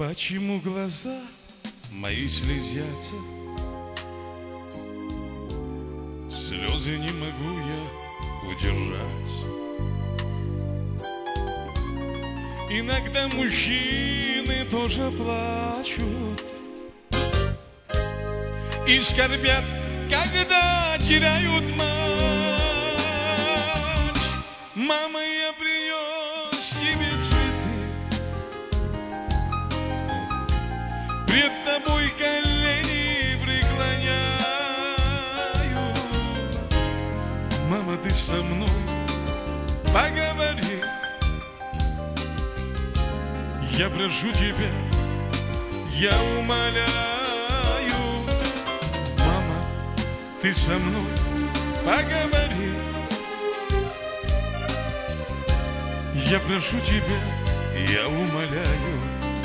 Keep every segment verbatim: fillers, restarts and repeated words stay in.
Почему глаза мои слезятся? Слезы не могу я удержать. Иногда мужчины тоже плачут и скорбят, когда теряют мать. Мама, я принес тебе цветы, пред тобой колени преклоняю. Мама, ты со мной поговори, я прошу тебя, я умоляю. Мама, ты со мной поговори, я прошу тебя, я умоляю.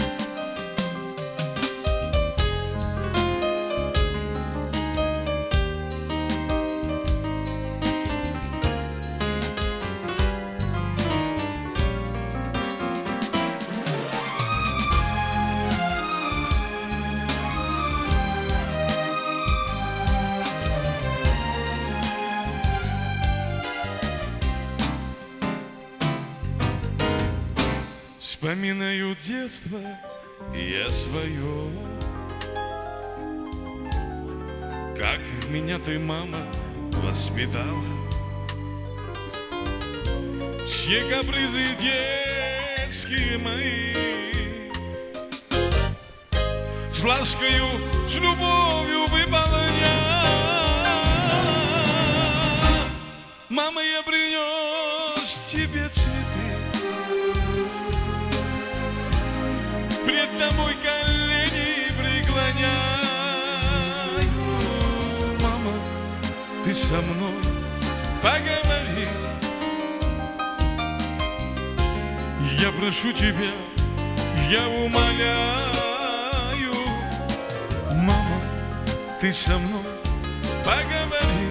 Вспоминаю детство я свое, как меня ты, мама, воспитала. Все капризы детские мои с ласкою, с любовью выполняла. Мама, я принес тебе цветы, пред тобой колени преклоняю. Мама, ты со мной поговори, я прошу тебя, я умоляю. Мама, ты со мной поговори,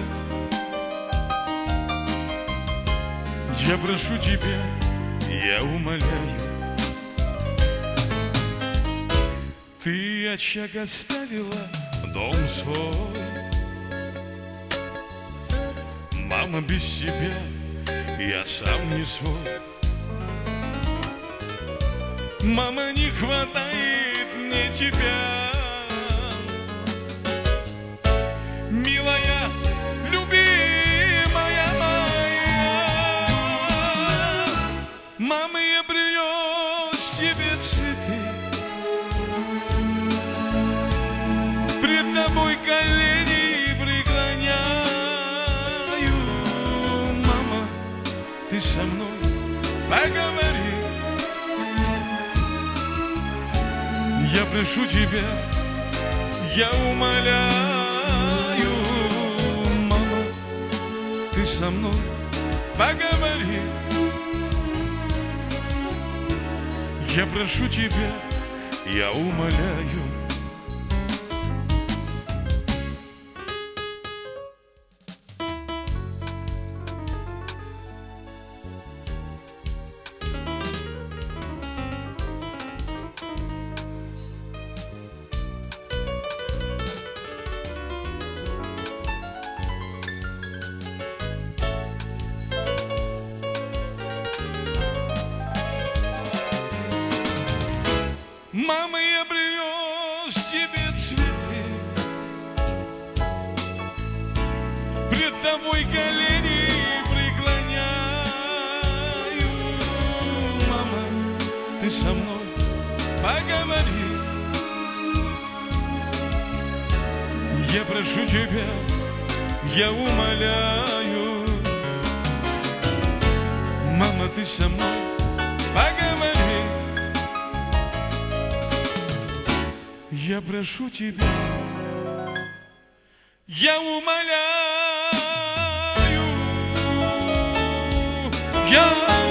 я прошу тебя, я умоляю. Ты очаг оставила, дом свой, мама, без тебя я сам не свой. Мама, не хватает мне тебя, милая, любимая моя. Мама, я принес тебе цветы, пред тобой колени преклоняю. Мама, ты со мной поговори, я прошу тебя, я умоляю. Мама, ты со мной поговори, я прошу тебя, я умоляю. Мама, я принес тебе цветы, пред тобой колени преклоняю. Мама, ты со мной поговори, я прошу тебя, я умоляю. Мама, ты со мной поговори, я прошу тебя, я умоляю, я